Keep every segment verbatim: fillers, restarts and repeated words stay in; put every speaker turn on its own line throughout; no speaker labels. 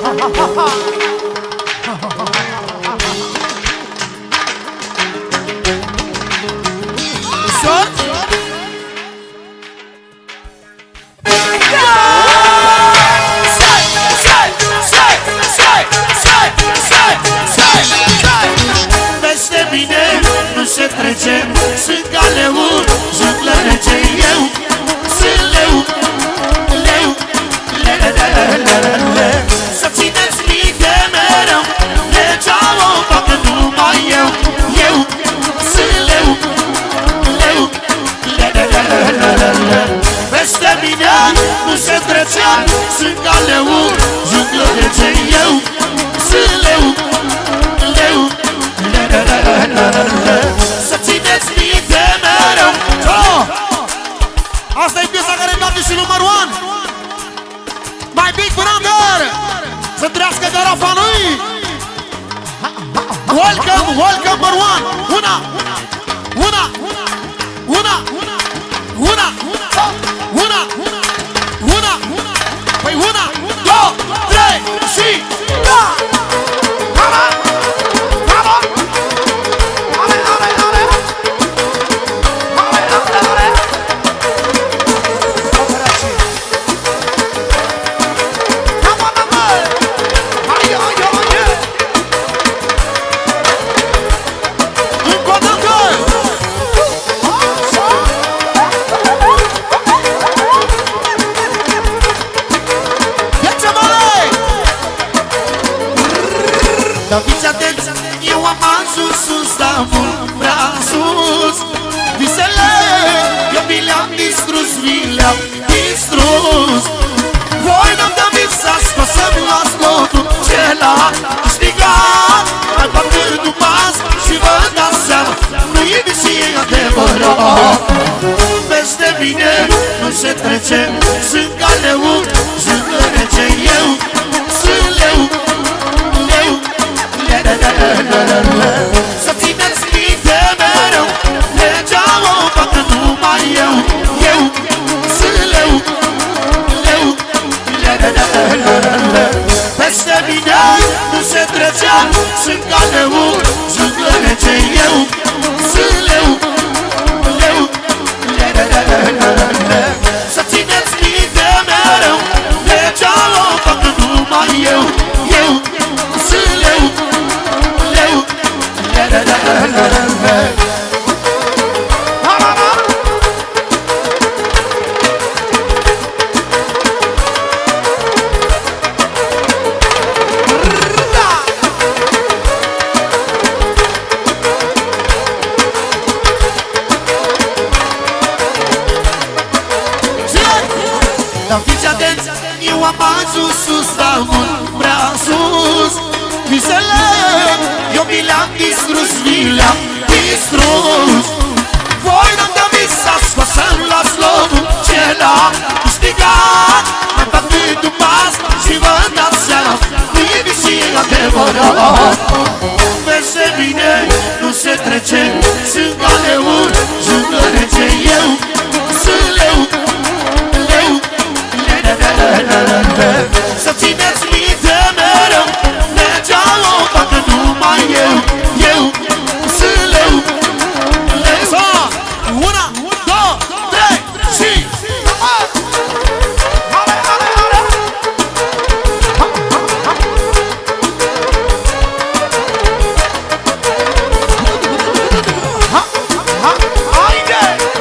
Peste mine nu se trece, sunt ca leu, juclă rece. Eu sunt leu, leu, le, le, le, le, le, le. Să țineți minte mereu, legea o facă numai eu. Eu sunt leu, leu, le, le, le, le, le, le. Peste mine nu se trece, sunt ca leu, juclă rece. Eu sunt leu, leu, le, le, le, le, le, le. Să țineți minte mereu. Asta e piesa care merge și numărul unu. My big brother, să trăiască garafa lui. Welcome, welcome number one. Una, una, una, una, una, una, păi una, două, trei și da! Come on, come on. Ale, ale, ale. Ale, ale, ale. Come on, come on. Hai, hai, hai. Încă o dată. Dar fiți atenți, eu am ajuns sus, dar mult prea sus. Visele, eu mi le-am distrus, mi le-am distrus. Voi n-am dat visați, că o să-mi luați lotul ce l-a câștigat. Mai fac gândul pas și vă dați seama, nu e și adevărat. Peste mine nu se trece, sunt ca leu, sunt rece. Eu sunt leu, leu, le, le, le, le, le, le. Să țineți minte mereu, legea o facă numai eu. Eu sunt leu, leu, le, le, le, le, le, le. Peste mine nu se trecea, sunt ca leu, sunt rece. Eu sunt leu, leu, le, le, le, le, le, le. Să țineți minte mereu, legea o facă numai eu. Eu sunt leu, leu, le, le, le, le, le, le. Dar fiți atenți, eu am ajuns sus, dar mult prea sus. Visele, eu mi le-am distrus, mi le-am distrus. Voi n-am dat visați, că o să-mi luați locul ce l-am câștigat. Am dat gândul pas și vă dați seama, nu e și adevărat. Peste mine nu se trece, sunt ca leu, jucă rece. Eu sunt leu, leu, le, le, le, le, le, le. Să țineți minte mereu, legea o facă numai eu. Eu sunt leu, leu. Una, două, trei și ale, ale, ale. Ha, ha, haide!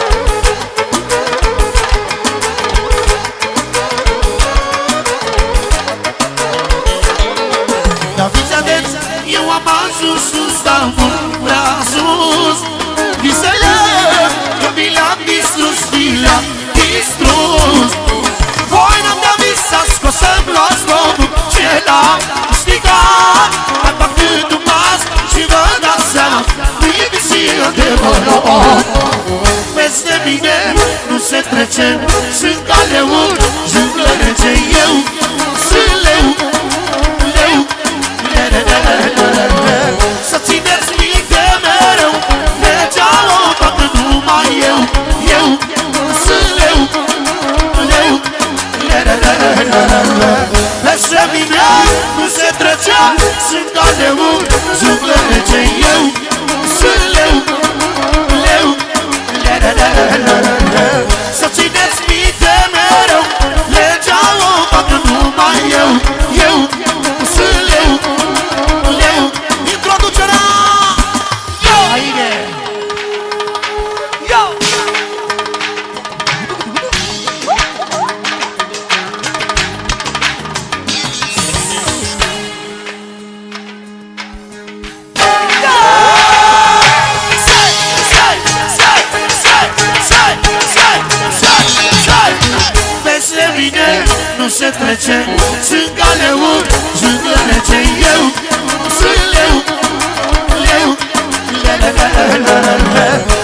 Dar fiți atenți, eu am ajuns sus, dar mult prea sus. Visele, eu mi le-am distrus, mi le-am distrus. Voi n-am dat visați, că o să-mi luați locul ce l-am câștigat. Mai fac gândul mas și vă dați seama, nu e și adevărat. Peste mine nu se trece, sunt ca leu, jucă rece. Eu sunt leu, leu, le, le, le, le, le, le. Să țineți minte mereu, legea o facă numai eu. Eu sunt leu, leu, le, le, le, le, le, le. Peste mine nu trece. Sunt galeu, zâmblă rece. Eu sunt leu, leu, leu. Să țineți minte mereu, legea o fac numai eu. Eu sunt leu, leu. Introducerea. Haide. Yo. Nu se trece, sunt galeuri, sunt rece. Eu sunt leu, leu, leu, leu, leu, leu.